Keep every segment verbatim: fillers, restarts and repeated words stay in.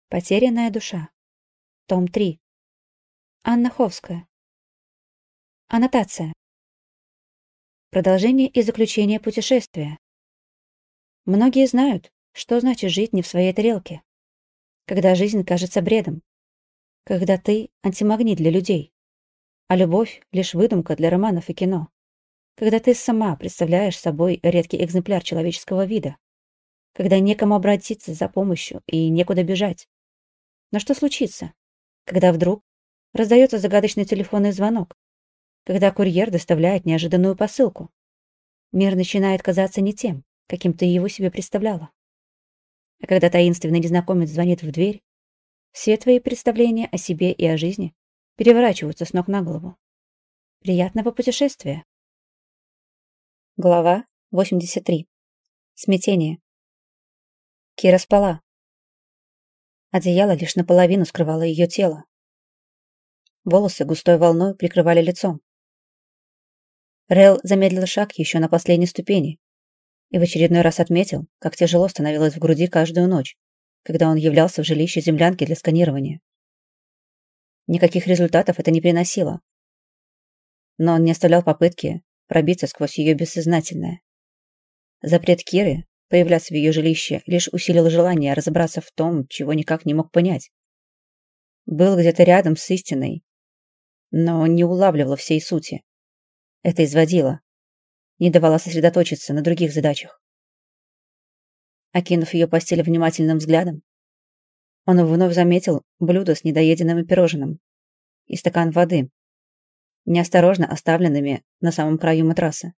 Потерянная душа. Том три. Анна Ховская. Аннотация. Продолжение и заключение путешествия. Многие знают, что значит жить не в своей тарелке. Когда жизнь кажется бредом. Когда ты — антимагнит для людей. А любовь — лишь выдумка для романов и кино. Когда ты сама представляешь собой редкий экземпляр человеческого вида. Когда некому обратиться за помощью и некуда бежать. Но что случится, когда вдруг раздается загадочный телефонный звонок, когда курьер доставляет неожиданную посылку? Мир начинает казаться не тем, каким ты его себе представляла. А когда таинственный незнакомец звонит в дверь, все твои представления о себе и о жизни переворачиваются с ног на голову. Приятного путешествия. Глава восемьдесят три. Смятение. Кира спала. Одеяло лишь наполовину скрывало ее тело. Волосы густой волной прикрывали лицо. Рэл замедлил шаг еще на последней ступени и в очередной раз отметил, как тяжело становилось в груди каждую ночь, когда он являлся в жилище землянки для сканирования. Никаких результатов это не приносило. Но он не оставлял попытки пробиться сквозь ее бессознательное. Запрет Киры появляться в ее жилище лишь усилил желание разобраться в том, чего никак не мог понять. Был где-то рядом с истиной, но не улавливал всей сути. Это изводило, не давало сосредоточиться на других задачах. Окинув ее постель внимательным взглядом, он вновь заметил блюдо с недоеденным пирожным и стакан воды, неосторожно оставленными на самом краю матраса.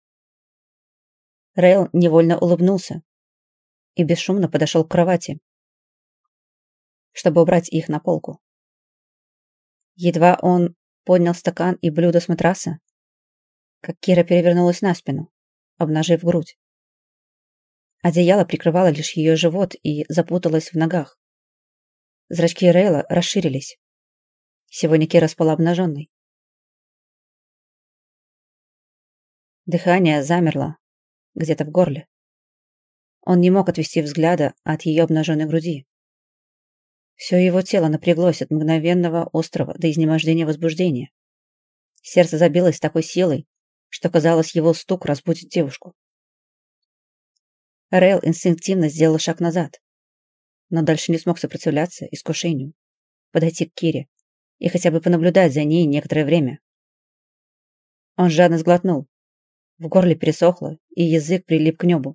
Рейл невольно улыбнулся и бесшумно подошел к кровати, чтобы убрать их на полку. Едва он поднял стакан и блюдо с матраса, как Кира перевернулась на спину, обнажив грудь. Одеяло прикрывало лишь ее живот и запуталось в ногах. Зрачки Рейла расширились. Сегодня Кира спала обнаженной. Дыхание замерло где-то в горле. Он не мог отвести взгляда от ее обнаженной груди. Все его тело напряглось от мгновенного, острого до изнемождения возбуждения. Сердце забилось с такой силой, что, казалось, его стук разбудит девушку. Рейл инстинктивно сделал шаг назад, но дальше не смог сопротивляться искушению, подойти к Кире и хотя бы понаблюдать за ней некоторое время. Он жадно сглотнул. В горле пересохло, и язык прилип к небу.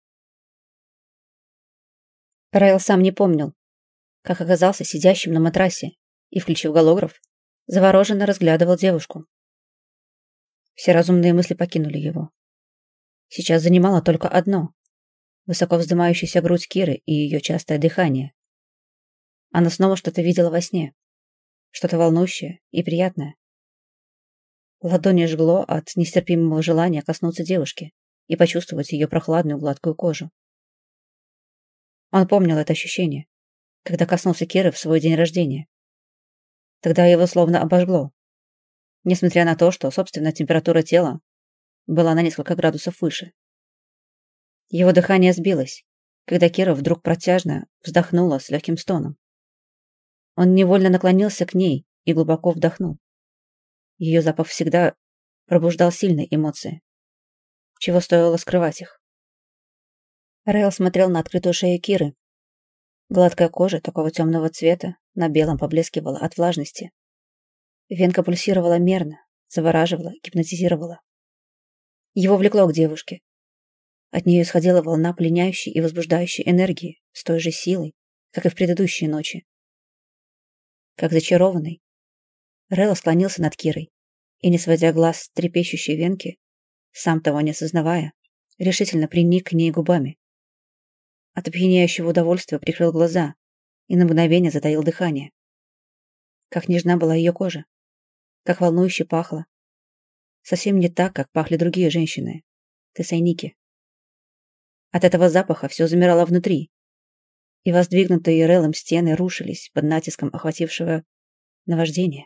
Рейл сам не помнил, как оказался сидящим на матрасе и, включив голограф, завороженно разглядывал девушку. Все разумные мысли покинули его. Сейчас занимало только одно — высоко вздымающаяся грудь Киры и ее частое дыхание. Она снова что-то видела во сне, что-то волнующее и приятное. Ладони жгло от нестерпимого желания коснуться девушки и почувствовать ее прохладную гладкую кожу. Он помнил это ощущение, когда коснулся Киры в свой день рождения. Тогда его словно обожгло, несмотря на то, что собственная температура тела была на несколько градусов выше. Его дыхание сбилось, когда Кира вдруг протяжно вздохнула с легким стоном. Он невольно наклонился к ней и глубоко вдохнул. Ее запах всегда пробуждал сильные эмоции, чего стоило скрывать их. Рейл смотрел на открытую шею Киры. Гладкая кожа такого темного цвета на белом поблескивала от влажности. Венка пульсировала мерно, завораживала, гипнотизировала. Его влекло к девушке. От нее исходила волна пленяющей и возбуждающей энергии с той же силой, как и в предыдущие ночи. Как зачарованный, Рейл склонился над Кирой и, не сводя глаз с трепещущей венки, сам того не осознавая, решительно приник к ней губами. От опьяняющего удовольствия прикрыл глаза и на мгновение затаил дыхание. Как нежна была ее кожа, как волнующе пахло. Совсем не так, как пахли другие женщины, тессайники. От этого запаха все замирало внутри, и воздвигнутые Рейлом стены рушились под натиском охватившего наваждения.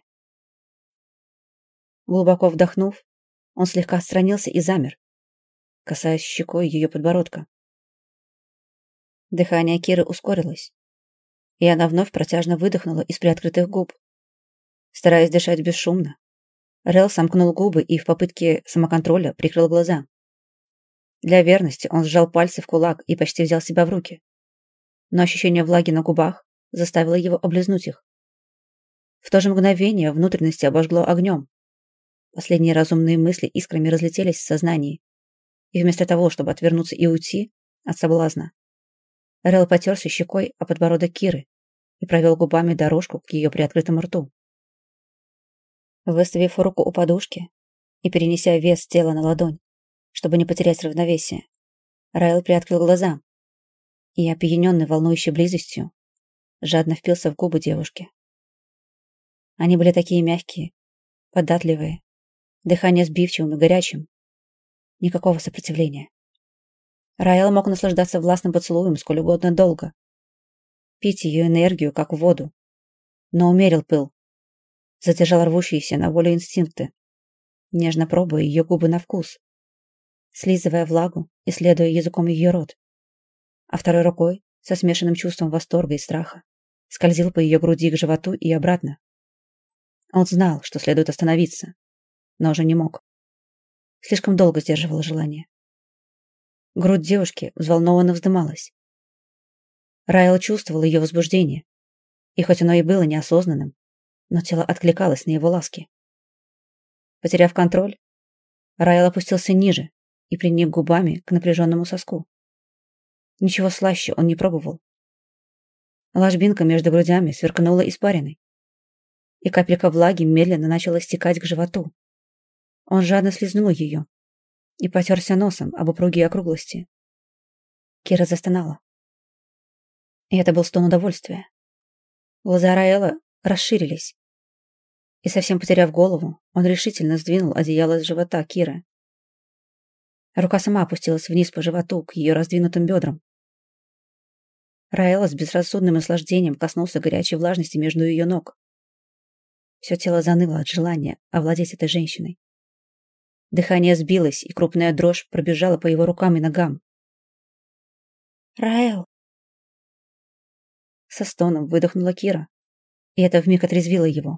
Глубоко вдохнув, он слегка отстранился и замер, касаясь щекой ее подбородка. Дыхание Киры ускорилось, и она вновь протяжно выдохнула из приоткрытых губ. Стараясь дышать бесшумно, Раэл сомкнул губы и в попытке самоконтроля прикрыл глаза. Для верности он сжал пальцы в кулак и почти взял себя в руки. Но ощущение влаги на губах заставило его облизнуть их. В то же мгновение внутренности обожгло огнем. Последние разумные мысли искрами разлетелись в сознании, и вместо того, чтобы отвернуться и уйти от соблазна, Раэл потерся щекой о подбородок Киры и провел губами дорожку к ее приоткрытому рту. Выставив руку у подушки и перенеся вес тела на ладонь, чтобы не потерять равновесие, Раэл приоткрыл глаза и, опьяненный волнующей близостью, жадно впился в губы девушки. Они были такие мягкие, податливые, дыхание сбивчивым и горячим. Никакого сопротивления. Раэл мог наслаждаться властным поцелуем сколь угодно долго, пить ее энергию, как воду, но умерил пыл, задержал рвущиеся на волю инстинкты, нежно пробуя ее губы на вкус, слизывая влагу и следуя языком ее рот, а второй рукой, со смешанным чувством восторга и страха, скользил по ее груди к животу и обратно. Он знал, что следует остановиться, но уже не мог. Слишком долго сдерживал желание. Грудь девушки взволнованно вздымалась. Раэл чувствовал ее возбуждение, и хоть оно и было неосознанным, но тело откликалось на его ласки. Потеряв контроль, Раэл опустился ниже и приник губами к напряженному соску. Ничего слаще он не пробовал. Ложбинка между грудями сверкнула испариной, и капелька влаги медленно начала стекать к животу. Он жадно слизнул ее и потерся носом об упругие округлости. Кира застонала. И это был стон удовольствия. Глаза Раэла расширились, и, совсем потеряв голову, он решительно сдвинул одеяло с живота Киры. Рука сама опустилась вниз по животу к ее раздвинутым бедрам. Раэл с безрассудным наслаждением коснулся горячей влажности между ее ног. Все тело заныло от желания овладеть этой женщиной. Дыхание сбилось, и крупная дрожь пробежала по его рукам и ногам. «Раэл!» Со стоном выдохнула Кира, и это вмиг отрезвило его.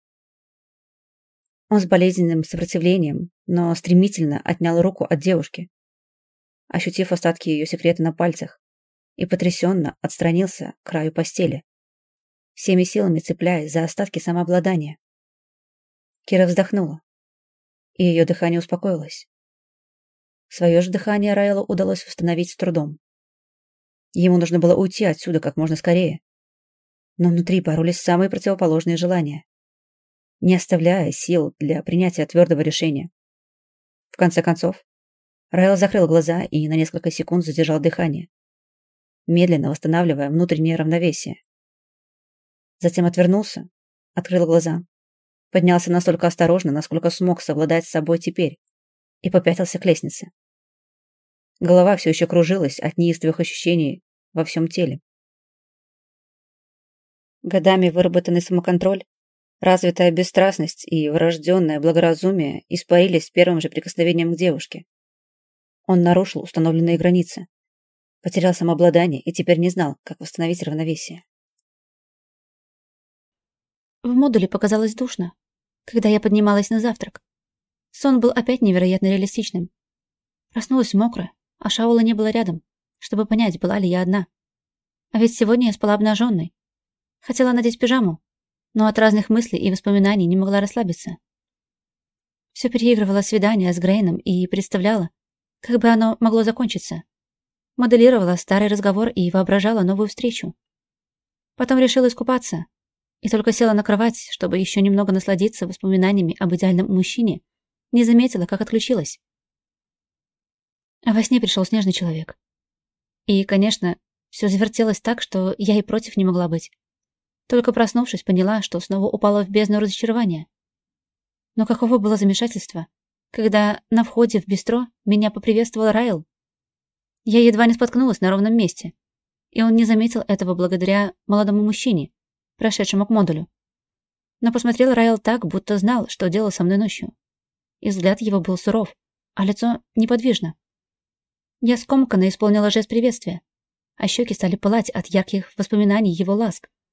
Он с болезненным сопротивлением, но стремительно отнял руку от девушки, ощутив остатки ее секрета на пальцах, и потрясенно отстранился к краю постели, всеми силами цепляясь за остатки самообладания. Кира вздохнула, и ее дыхание успокоилось. Свое же дыхание Раэлу удалось восстановить с трудом. Ему нужно было уйти отсюда как можно скорее, но внутри боролись самые противоположные желания, не оставляя сил для принятия твердого решения. В конце концов, Раэл закрыл глаза и на несколько секунд задержал дыхание, медленно восстанавливая внутреннее равновесие. Затем отвернулся, открыл глаза, поднялся настолько осторожно, насколько смог совладать с собой теперь, и попятился к лестнице. Голова все еще кружилась от неистовых ощущений во всем теле. Годами выработанный самоконтроль, развитая бесстрастность и врожденное благоразумие испарились с первым же прикосновением к девушке. Он нарушил установленные границы, потерял самообладание и теперь не знал, как восстановить равновесие. В модуле показалось душно, когда я поднималась на завтрак. Сон был опять невероятно реалистичным. Проснулась мокрая, а Шаула не было рядом, чтобы понять, была ли я одна. А ведь сегодня я спала обнаженной. Хотела надеть пижаму, но от разных мыслей и воспоминаний не могла расслабиться. Все переигрывала свидание с Грейном и представляла, как бы оно могло закончиться. Моделировала старый разговор и воображала новую встречу. Потом решила искупаться и только села на кровать, чтобы еще немного насладиться воспоминаниями об идеальном мужчине, не заметила, как отключилась. А во сне пришел снежный человек. И, конечно, все завертелось так, что я и против не могла быть. Только проснувшись, поняла, что снова упала в бездну разочарования. Но каково было замешательство, когда на входе в бистро меня поприветствовал Раэл. Я едва не споткнулась на ровном месте, и он не заметил этого благодаря молодому мужчине, прошедшему к модулю. Но посмотрел Раэл так, будто знал, что делал со мной ночью. И взгляд его был суров, а лицо неподвижно. Я скомканно исполнила жест приветствия, а щеки стали пылать от ярких воспоминаний его ласк,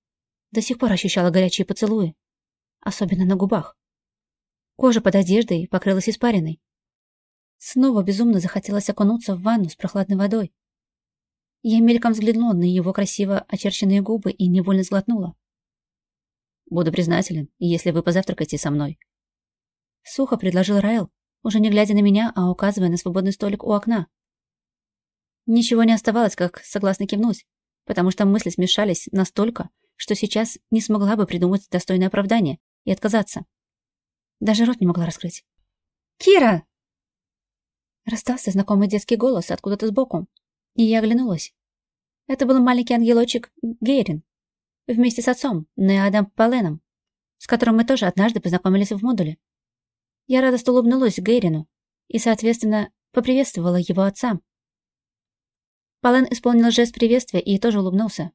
до сих пор ощущала горячие поцелуи, особенно на губах. Кожа под одеждой покрылась испариной. Снова безумно захотелось окунуться в ванну с прохладной водой. Я мельком взглянула на его красиво очерченные губы и невольно сглотнула. «Буду признателен, если вы позавтракаете со мной». Сухо предложил Райл, уже не глядя на меня, а указывая на свободный столик у окна. Ничего не оставалось, как согласно кивнуть, потому что мысли смешались настолько, что сейчас не смогла бы придумать достойное оправдание и отказаться. Даже рот не могла раскрыть. «Кира!» Раздался знакомый детский голос откуда-то сбоку, и я оглянулась. Это был маленький ангелочек Гейрин, вместе с отцом, Неадом Поленом, с которым мы тоже однажды познакомились в модуле. Я радостно улыбнулась Гейрину и, соответственно, поприветствовала его отца. Полен исполнил жест приветствия и тоже улыбнулся.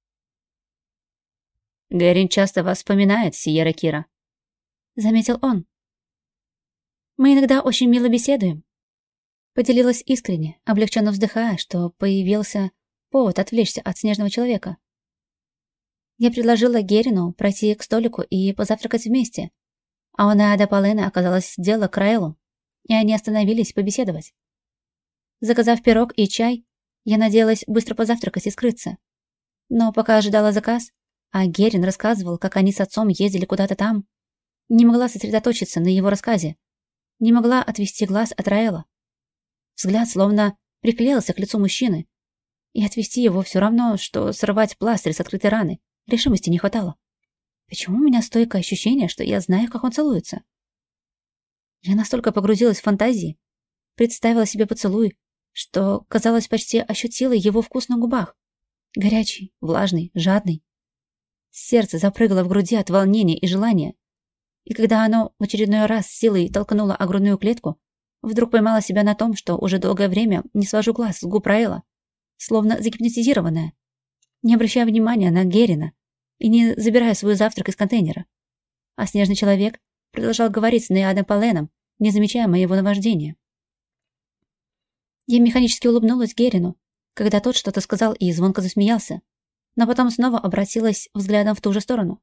«Гейрин часто вас вспоминает, Сиера Кира», — заметил он. «Мы иногда очень мило беседуем», — поделилась искренне, облегченно вздыхая, что появился повод отвлечься от снежного человека. Я предложила Герину пройти к столику и позавтракать вместе, а у Неада Полена оказалось дело к Райлу, и они остановились побеседовать. Заказав пирог и чай, я надеялась быстро позавтракать и скрыться. Но пока ожидала заказ, а Герин рассказывал, как они с отцом ездили куда-то там, не могла сосредоточиться на его рассказе, не могла отвести глаз от Райла. Взгляд словно приклеился к лицу мужчины, и отвести его все равно, что срывать пластырь с открытой раны. Решимости не хватало. Почему у меня стойкое ощущение, что я знаю, как он целуется? Я настолько погрузилась в фантазии, представила себе поцелуй, что, казалось, почти ощутила его вкус на губах. Горячий, влажный, жадный. Сердце запрыгало в груди от волнения и желания. И когда оно в очередной раз силой толкнуло о грудную клетку, вдруг поймала себя на том, что уже долгое время не свожу глаз с губ Райла, словно загипнотизированная, не обращая внимания на Герина и не забирая свой завтрак из контейнера. А снежный человек продолжал говорить с Неадом Поленом, не замечая моего наваждения. Я механически улыбнулась Герину, когда тот что-то сказал и звонко засмеялся, но потом снова обратилась взглядом в ту же сторону.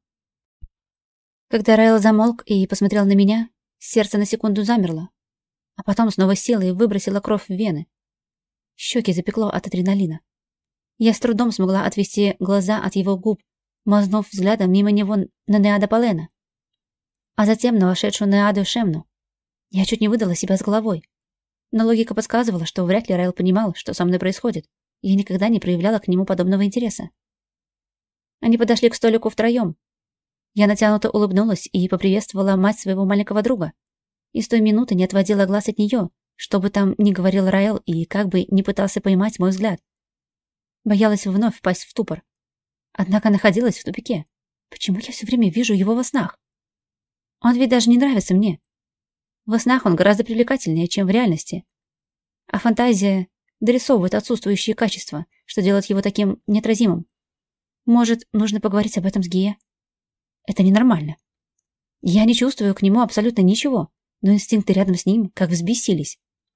Когда Райл замолк и посмотрел на меня, сердце на секунду замерло, а потом снова села и выбросила кровь в вены. Щеки запекло от адреналина. Я с трудом смогла отвести глаза от его губ, мазнув взглядом мимо него на Неада Полена, а затем на вошедшую Неаду Шемну. Я чуть не выдала себя с головой, но логика подсказывала, что вряд ли Райл понимал, что со мной происходит, и я никогда не проявляла к нему подобного интереса. Они подошли к столику втроем. Я натянуто улыбнулась и поприветствовала мать своего маленького друга, и с той минуты не отводила глаз от нее, что бы там ни говорил Райл и как бы ни пытался поймать мой взгляд. Боялась вновь впасть в ступор. Однако находилась в тупике. Почему я все время вижу его во снах? Он ведь даже не нравится мне. Во снах он гораздо привлекательнее, чем в реальности. А фантазия дорисовывает отсутствующие качества, что делает его таким неотразимым. Может, нужно поговорить об этом с Гия? Это ненормально. Я не чувствую к нему абсолютно ничего, но инстинкты рядом с ним как взбесились.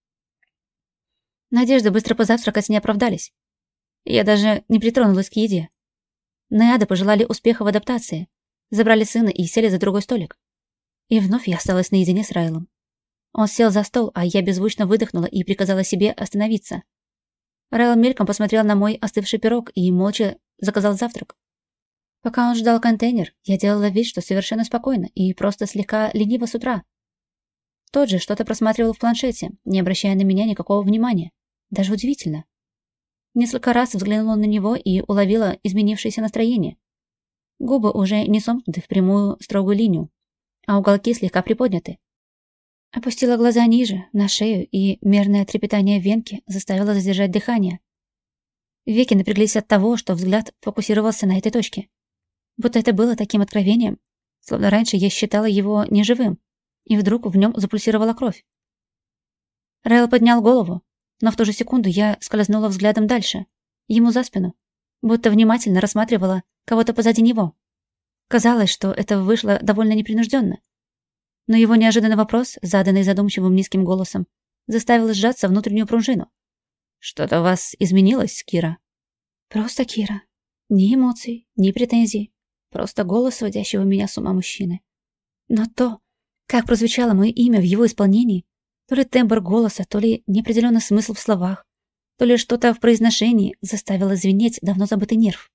Надежды быстро позавтракать не оправдались. Я даже не притронулась к еде. Неады пожелали успеха в адаптации, забрали сына и сели за другой столик. И вновь я осталась наедине с Райлом. Он сел за стол, а я беззвучно выдохнула и приказала себе остановиться. Райл мельком посмотрел на мой остывший пирог и молча заказал завтрак. Пока он ждал контейнер, я делала вид, что совершенно спокойно и просто слегка лениво с утра. Тот же что-то просматривал в планшете, не обращая на меня никакого внимания. Даже удивительно. Несколько раз взглянула на него и уловила изменившееся настроение. Губы уже не сомкнуты в прямую строгую линию, а уголки слегка приподняты. Опустила глаза ниже, на шею, и мерное трепетание венки заставило задержать дыхание. Веки напряглись от того, что взгляд фокусировался на этой точке. Будто это было таким откровением, словно раньше я считала его неживым, и вдруг в нем запульсировала кровь. Райл поднял голову, но в ту же секунду я скользнула взглядом дальше, ему за спину, будто внимательно рассматривала кого-то позади него. Казалось, что это вышло довольно непринужденно. Но его неожиданный вопрос, заданный задумчивым низким голосом, заставил сжаться внутреннюю пружину. «Что-то у вас изменилось, Кира?» «Просто Кира. Ни эмоций, ни претензий. просто голос сводящего меня с ума мужчины. Но то, как прозвучало мое имя в его исполнении, то ли тембр голоса, то ли неопределенный смысл в словах, то ли что-то в произношении заставило звенеть давно забытый нерв.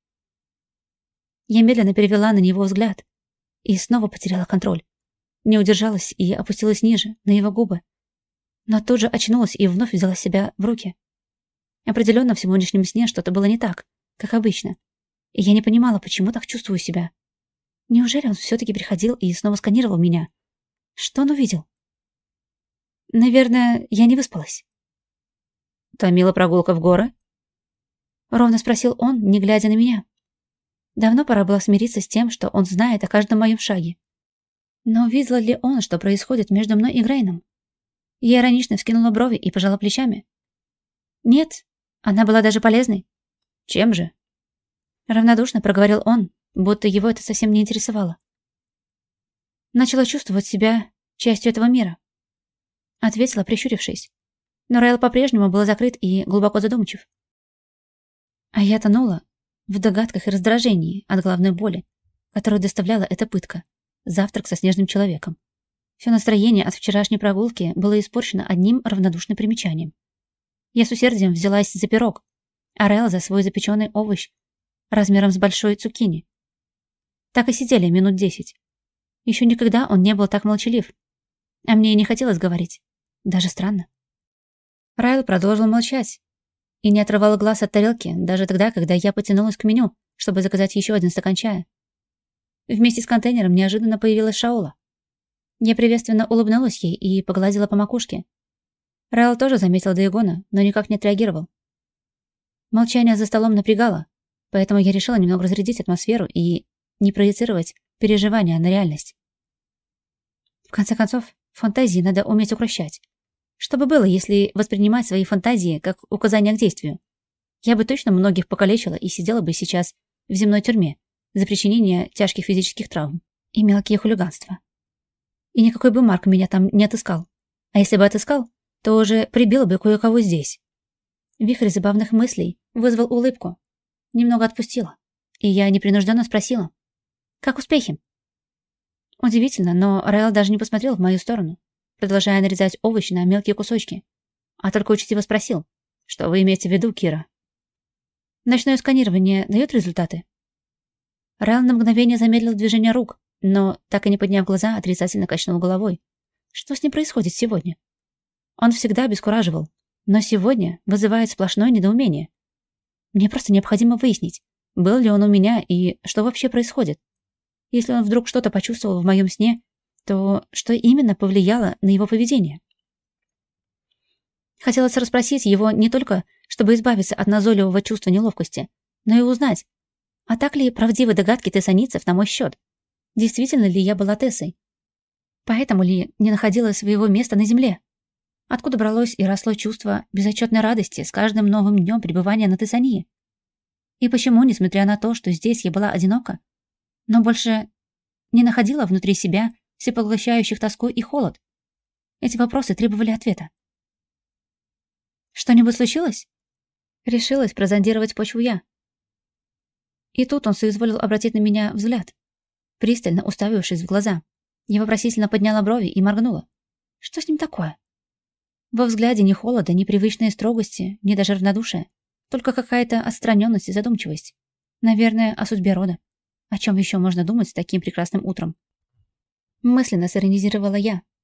Я медленно перевела на него взгляд и снова потеряла контроль. Не удержалась и опустилась ниже, на его губы. Но тут же очнулась и вновь взяла себя в руки. Определенно в сегодняшнем сне что-то было не так, как обычно. И я не понимала, почему так чувствую себя. Неужели он все-таки приходил и снова сканировал меня? Что он увидел? Наверное, я не выспалась. «Томила прогулка в горы?» Ровно спросил он, не глядя на меня. Давно пора было смириться с тем, что он знает о каждом моем шаге. Но увидел ли он, что происходит между мной и Грейном? Я иронично вскинула брови и пожала плечами. Нет, она была даже полезной. Чем же? Равнодушно проговорил он, будто его это совсем не интересовало. Начала чувствовать себя частью этого мира. Ответила, прищурившись. Но Райл по-прежнему был закрыт и глубоко задумчив. А я тонула в догадках и раздражении от головной боли, которую доставляла эта пытка. Завтрак со снежным человеком. Все настроение от вчерашней прогулки было испорчено одним равнодушным примечанием. Я с усердием взялась за пирог, а Райл за свой запеченный овощ размером с большой цукини. Так и сидели минут десять. Еще никогда он не был так молчалив. А мне и не хотелось говорить. Даже странно. Райл продолжил молчать и не отрывал глаз от тарелки, даже тогда, когда я потянулась к меню, чтобы заказать еще один стакан чая. Вместе с контейнером неожиданно появилась Шаола. Я приветственно улыбнулась ей и погладила по макушке. Райл тоже заметил Дейгона, но никак не отреагировал. Молчание за столом напрягало, поэтому я решила немного разрядить атмосферу и не проецировать переживания на реальность. В конце концов, фантазии надо уметь укращать. Что бы было, если воспринимать свои фантазии как указание к действию? Я бы точно многих покалечила и сидела бы сейчас в земной тюрьме за причинение тяжких физических травм и мелкие хулиганства. И никакой бы Марк меня там не отыскал. А если бы отыскал, то уже прибила бы кое-кого здесь. Вихрь забавных мыслей вызвал улыбку. Немного отпустила. И я непринужденно спросила. «Как успехи?» Удивительно, но Райл даже не посмотрел в мою сторону, продолжая нарезать овощи на мелкие кусочки, а только учтиво спросил. «Что вы имеете в виду, Кира?» «Ночное сканирование дает результаты?» Райл на мгновение замедлил движение рук, но, так и не подняв глаза, отрицательно качнул головой. Что с ним происходит сегодня? Он всегда обескураживал, но сегодня вызывает сплошное недоумение. Мне просто необходимо выяснить, был ли он у меня и что вообще происходит. Если он вдруг что-то почувствовал в моем сне, то что именно повлияло на его поведение? Хотелось расспросить его не только, чтобы избавиться от назойливого чувства неловкости, но и узнать, а так ли правдивы догадки тессанийцев на мой счет? Действительно ли я была Тессой? Поэтому ли не находила своего места на земле? Откуда бралось и росло чувство безотчетной радости с каждым новым днем пребывания на Тессании? И почему, несмотря на то, что здесь я была одинока, но больше не находила внутри себя всепоглощающих тоску и холод? Эти вопросы требовали ответа. «Что-нибудь случилось?» Решилась прозондировать почву я. И тут он соизволил обратить на меня взгляд, пристально уставившись в глаза. Я вопросительно подняла брови и моргнула. Что с ним такое? Во взгляде ни холода, ни привычной строгости, ни даже равнодушия. Только какая-то отстраненность и задумчивость. Наверное, о судьбе рода. О чем еще можно думать с таким прекрасным утром? Мысленно сиронизировала я,